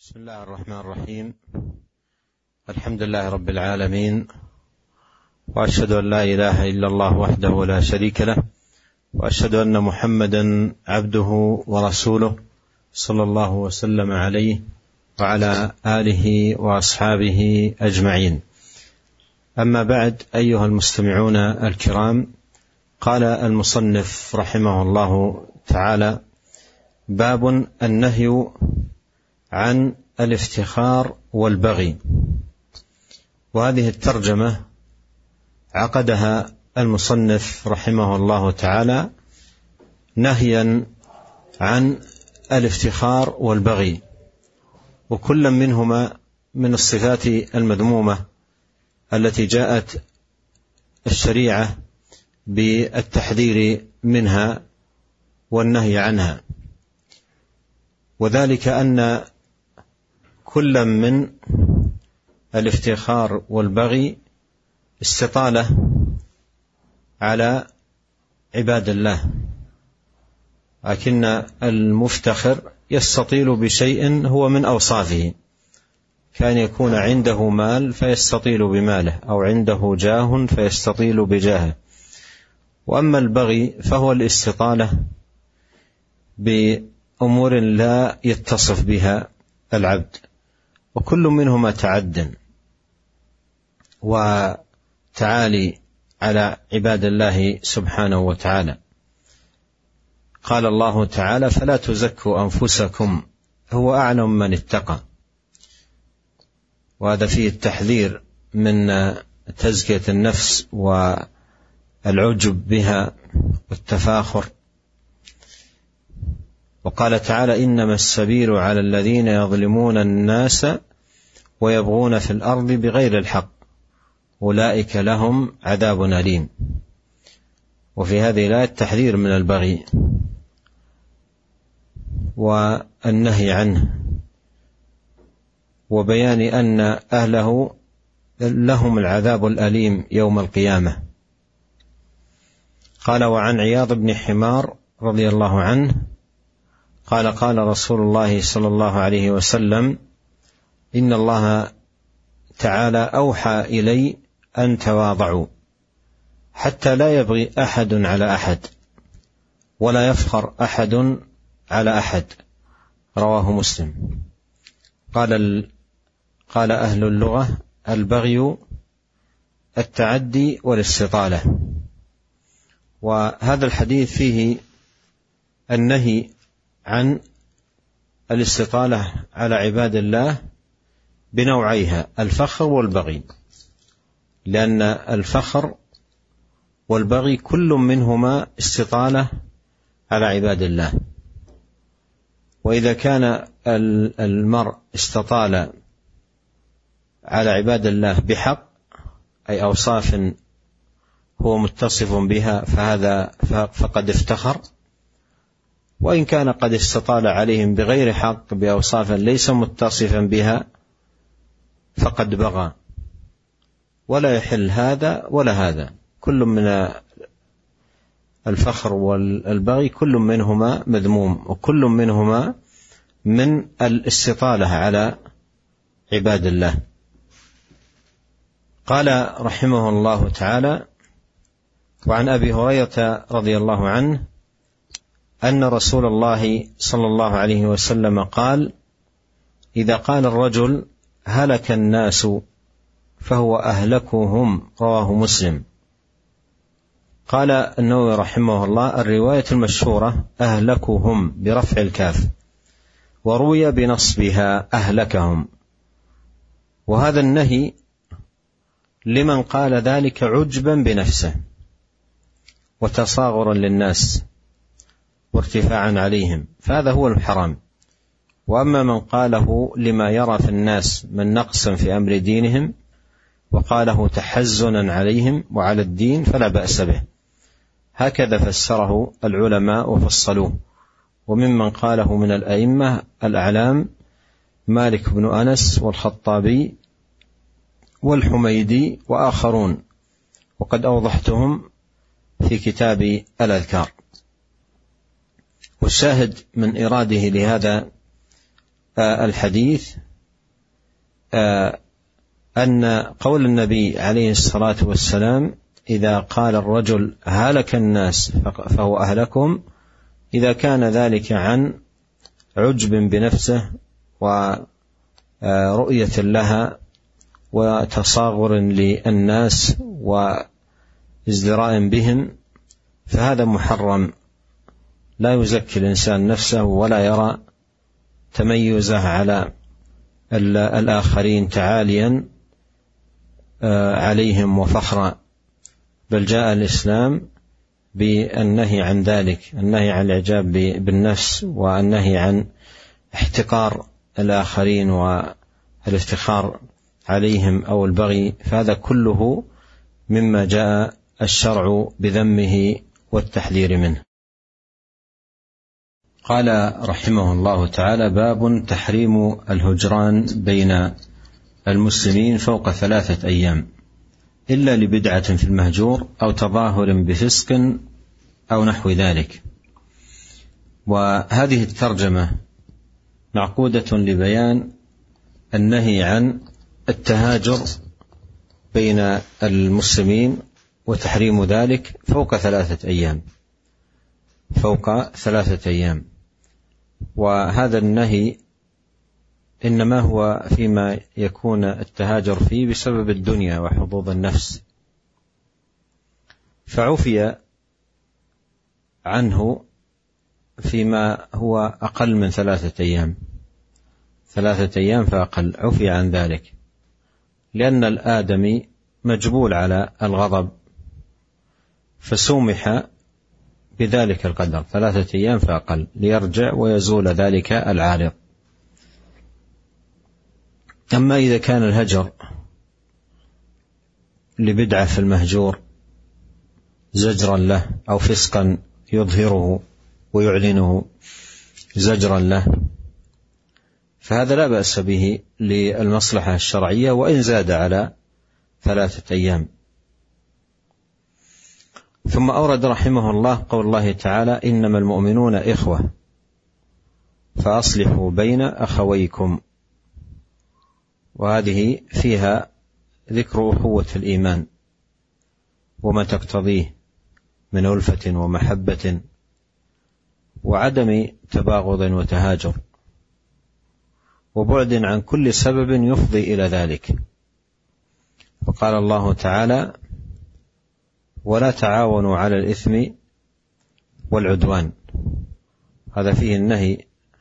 بسم الله الرحمن الرحيم. الحمد لله رب العالمين، وأشهد أن لا إله إلا الله وحده لا شريك له، وأشهد أن محمدا عبده ورسوله صلى الله وسلم عليه وعلى آله وأصحابه أجمعين. أما بعد، أيها المستمعون الكرام، قال المصنف رحمه الله تعالى: باب النهي عن الافتخار والبغي. وهذه الترجمة عقدها المصنف رحمه الله تعالى نهيا عن الافتخار والبغي، وكل منهما من الصفات المذمومة التي جاءت الشريعة بالتحذير منها والنهي عنها، وذلك أن كل من الافتخار والبغي استطالة على عباد الله، لكن المفتخر يستطيل بشيء هو من أوصافه، كان يكون عنده مال فيستطيل بماله، أو عنده جاه فيستطيل بجاهه. وأما البغي فهو الاستطالة بأمور لا يتصف بها العبد، وكل منهما تعد وتعالي على عباد الله سبحانه وتعالى. قال الله تعالى: فلا تزكوا أنفسكم هو أعلم من اتقى. وهذا فيه التحذير من تزكية النفس والعجب بها والتفاخر. وقال تعالى: إنما السبيل على الذين يظلمون الناس ويبغون في الأرض بغير الحق أولئك لهم عذاب أليم. وفي هذه الآية التحذير من البغي والنهي عنه، وبيان أن أهله لهم العذاب الأليم يوم القيامة. قال: وعن عياض بن حمار رضي الله عنه قال: قال رسول الله صلى الله عليه وسلم: إن الله تعالى أوحى إلي أن تواضعوا حتى لا يبغي أحد على أحد ولا يفخر أحد على أحد. رواه مسلم. قال أهل اللغة: البغي التعدي والاستطالة. وهذا الحديث فيه النهي عن الاستطالة على عباد الله بنوعيها، الفخر والبغي، لأن الفخر والبغي كل منهما استطالة على عباد الله. وإذا كان المرء استطال على عباد الله بحق، أي أوصاف هو متصف بها، فقد افتخر. وإن كان قد استطال عليهم بغير حق بأوصاف ليس متصفا بها فقد بغى، ولا يحل هذا ولا هذا. كل من الفخر والبغي كل منهما مذموم، وكل منهما من الاستطالة على عباد الله. قال رحمه الله تعالى: وعن أبي هريرة رضي الله عنه أن رسول الله صلى الله عليه وسلم قال: إذا قال الرجل هلك الناس فهو أهلكهم. رواه مسلم. قال النووي رحمه الله: الرواية المشهورة أهلكهم برفع الكاف، وروي بنصبها أهلكهم. وهذا النهي لمن قال ذلك عجبا بنفسه وتصاغرا للناس وارتفاعا عليهم، فهذا هو الحرام. وأما من قاله لما يرى في الناس من نقص في أمر دينهم وقاله تحزنا عليهم وعلى الدين فلا بأس به. هكذا فسره العلماء وفصلوه. وممن قاله من الأئمة الأعلام مالك بن أنس والخطابي والحميدي وآخرون، وقد أوضحتهم في كتاب الأذكار. والشاهد من إراده لهذا الحديث أن قول النبي عليه الصلاة والسلام: إذا قال الرجل هلك الناس فهو أهلكهم، إذا كان ذلك عن عجب بنفسه ورؤية لها وتصاغر للناس وازدراء بهم، فهذا محرم، لا يزكي الإنسان نفسه ولا يرى تميزه على الآخرين تعاليا عليهم وفخرا، بل جاء الإسلام بالنهي عن ذلك، النهي عن الإعجاب بالنفس والنهي عن احتقار الآخرين والافتخار عليهم أو البغي، فهذا كله مما جاء الشرع بذمه والتحذير منه. قال رحمه الله تعالى: باب تحريم الهجران بين المسلمين فوق 3 أيام إلا لبدعة في المهجور أو تظاهر بفسق أو نحو ذلك. وهذه الترجمة معقودة لبيان النهي عن التهاجر بين المسلمين وتحريم ذلك فوق 3 أيام، فوق 3 أيام. وهذا النهي إنما هو فيما يكون التهاجر فيه بسبب الدنيا وحظوظ النفس، فعفي عنه فيما هو أقل من 3 أيام، 3 أيام فأقل، عفي عن ذلك، لأن الآدمي مجبول على الغضب، فسومح بذلك القدر 3 أيام فأقل ليرجع ويزول ذلك العارض. أما إذا كان الهجر لبدعة في المهجور زجرا له أو فسقا يظهره ويعلنه زجرا له، فهذا لا بأس به للمصلحة الشرعية وإن زاد على 3 أيام. ثم أورد رحمه الله قول الله تعالى: إنما المؤمنون إخوة فأصلحوا بين أخويكم. وهذه فيها ذكر أخوة الإيمان وما تقتضيه من ألفة ومحبة وعدم تباغض وتهاجر وبعد عن كل سبب يفضي إلى ذلك. وقال الله تعالى: ولا تعاونوا على الإثم والعدوان. هذا فيه النهي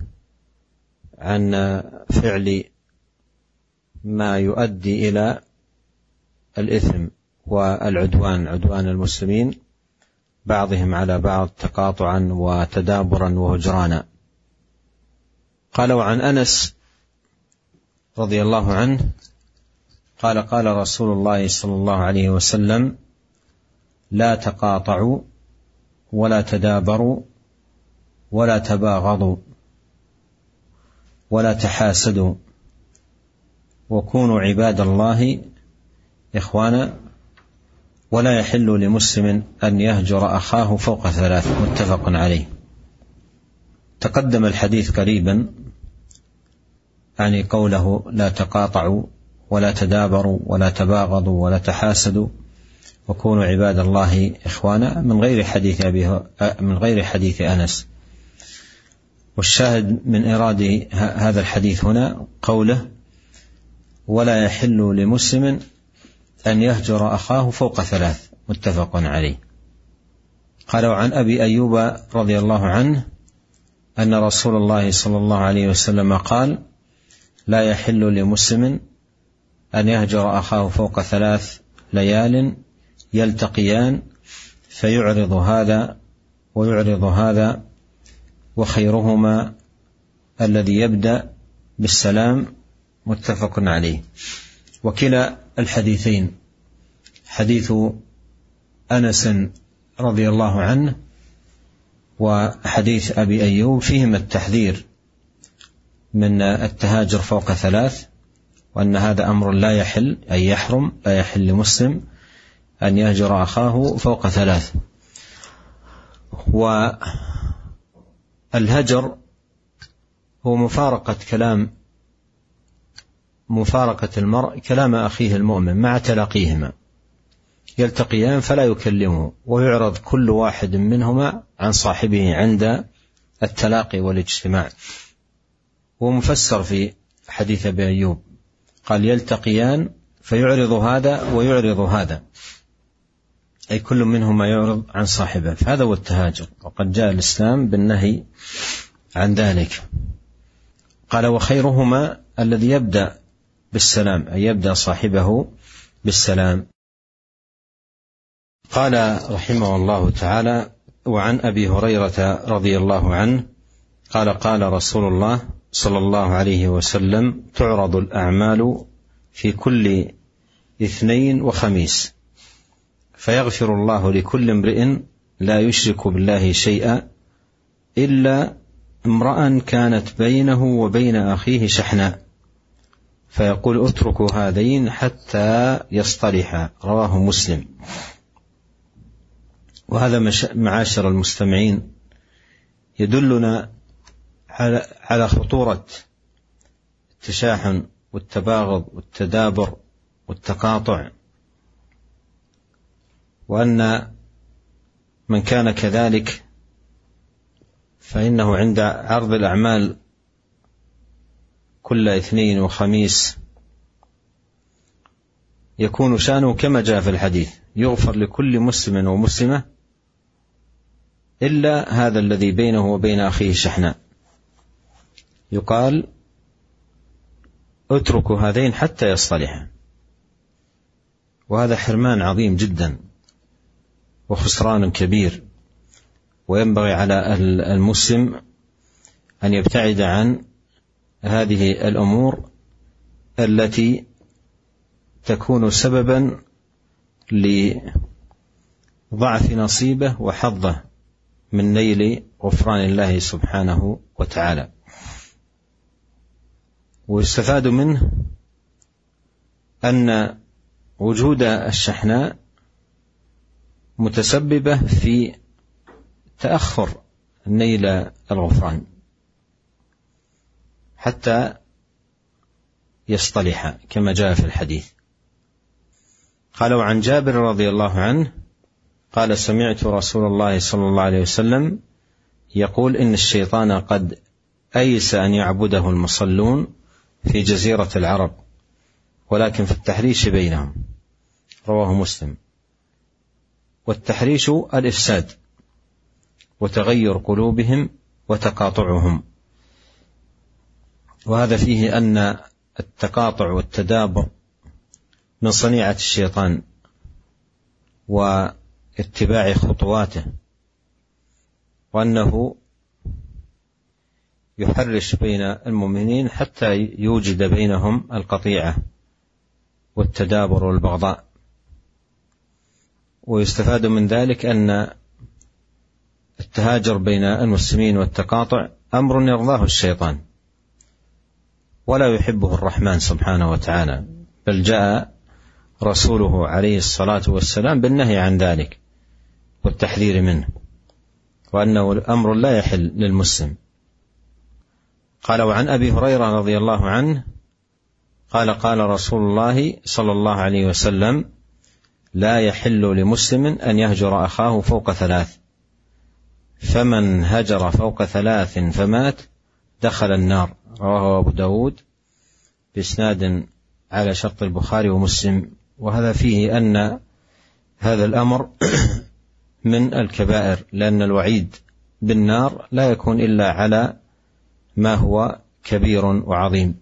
عن فعل ما يؤدي إلى الإثم والعدوان، عدوان المسلمين بعضهم على بعض تقاطعا وتدابرا وهجرانا. قال: وعن أنس رضي الله عنه قال: قال رسول الله صلى الله عليه وسلم: لا تقاطعوا ولا تدابروا ولا تباغضوا ولا تحاسدوا وكونوا عباد الله إخوانا ولا يحل لمسلم أن يهجر أخاه فوق 3. متفق عليه. تقدم الحديث قريبا يعني قوله: لا تقاطعوا ولا تدابروا ولا تباغضوا ولا تحاسدوا وكونوا عباد الله إخوانا من غير حديث أنس. والشاهد من إرادة هذا الحديث هنا قوله: ولا يحل لمسلم أن يهجر أخاه فوق 3. متفق عليه. قال: وعن أبي أيوب رضي الله عنه أن رسول الله صلى الله عليه وسلم قال: لا يحل لمسلم أن يهجر أخاه فوق 3 ليال يلتقيان فيعرض هذا ويعرض هذا وخيرهما الذي يبدأ بالسلام. متفق عليه. وكلا الحديثين حديث أنس رضي الله عنه وحديث أبي أيوب فيهما التحذير من التهاجر فوق 3، وأن هذا أمر لا يحل أي يحرم، لا يحل لمسلم أن يهجر أخاه فوق 3. والهجر هو مفارقة المرء كلام أخيه المؤمن مع تلاقيهما، يلتقيان فلا يكلمه، ويعرض كل واحد منهما عن صاحبه عند التلاقي والاجتماع. ومفسر في حديث أبي أيوب قال يلتقيان فيعرض هذا ويعرض هذا، أي كل منهما يعرض عن صاحبه، فهذا هو التهاجر، وقد جاء الإسلام بالنهي عن ذلك. قال وخيرهما الذي يبدأ بالسلام، أي يبدأ صاحبه بالسلام. قال رحمه الله تعالى وعن أبي هريرة رضي الله عنه قال قال رسول الله صلى الله عليه وسلم تعرض الأعمال في كل اثنين وخميس فيغفر الله لكل امرئ لا يشرك بالله شيئا إلا امرأ كانت بينه وبين أخيه شحناء فيقول اتركوا هذين حتى يصطلحا، رواه مسلم. وهذا معاشر المستمعين يدلنا على خطورة التشاحن والتباغض والتدابر والتقاطع، وأن من كان كذلك فإنه عند عرض الأعمال كل اثنين وخميس يكون شأنه كما جاء في الحديث يغفر لكل مسلم ومسلمة إلا هذا الذي بينه وبين أخيه شحناء، يقال اتركوا هذين حتى يصطلحا. وهذا حرمان عظيم جدا وخسران كبير، وينبغي على المسلم أن يبتعد عن هذه الأمور التي تكون سببا لضعف نصيبه وحظه من نيل غفران الله سبحانه وتعالى. ويستفاد منه أن وجود الشحناء متسببة في تأخر نيل الغفران حتى يصطلح كما جاء في الحديث. قال وعن جابر رضي الله عنه قال سمعت رسول الله صلى الله عليه وسلم يقول إن الشيطان قد أيس أن يعبده المصلون في جزيرة العرب ولكن في التحريش بينهم، رواه مسلم. والتحريش الإفساد وتغير قلوبهم وتقاطعهم، وهذا فيه أن التقاطع والتدابر من صنيعة الشيطان واتباع خطواته، وأنه يحرش بين المؤمنين حتى يوجد بينهم القطيعة والتدابر والبغضاء. ويستفاد من ذلك أن التهاجر بين المسلمين والتقاطع أمر يرضاه الشيطان ولا يحبه الرحمن سبحانه وتعالى، بل جاء رسوله عليه الصلاة والسلام بالنهي عن ذلك والتحذير منه، وأنه الأمر لا يحل للمسلم. قال وعن أبي هريرة رضي الله عنه قال قال رسول الله صلى الله عليه وسلم لا يحل لمسلم أن يهجر أخاه فوق 3، فمن هجر فوق 3 فمات دخل النار، رواه أبو داود بإسناد على شرط البخاري ومسلم. وهذا فيه أن هذا الأمر من الكبائر، لأن الوعيد بالنار لا يكون إلا على ما هو كبير وعظيم.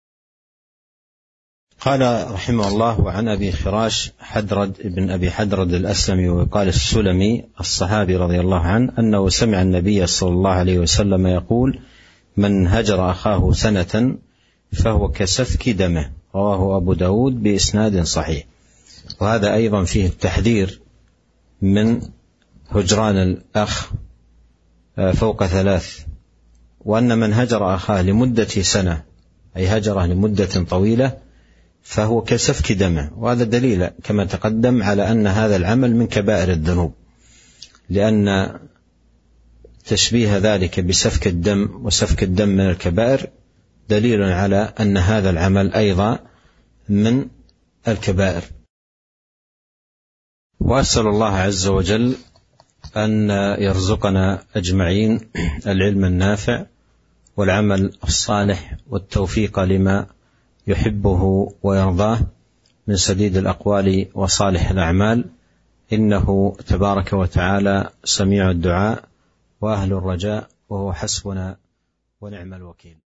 قال رحمه الله وعن أبي خراش حدرد ابن أبي حدرد الأسلمي وقال السلمي الصحابي رضي الله عنه أنه سمع النبي صلى الله عليه وسلم يقول من هجر أخاه سنة فهو كسفك دمه، رواه أبو داود بإسناد صحيح. وهذا أيضا فيه التحذير من هجران الأخ فوق 3، وأن من هجر أخاه لمدة سنة أي هجره لمدة طويلة فهو كسفك دمه. وهذا دليل كما تقدم على أن هذا العمل من كبائر الذنوب، لأن تشبيه ذلك بسفك الدم، وسفك الدم من الكبائر، دليل على أن هذا العمل أيضا من الكبائر. وأسأل الله عز وجل أن يرزقنا أجمعين العلم النافع والعمل الصالح والتوفيق لما يحبه ويرضاه من سديد الأقوال وصالح الأعمال، إنه تبارك وتعالى سميع الدعاء وأهل الرجاء، وهو حسبنا ونعم الوكيل.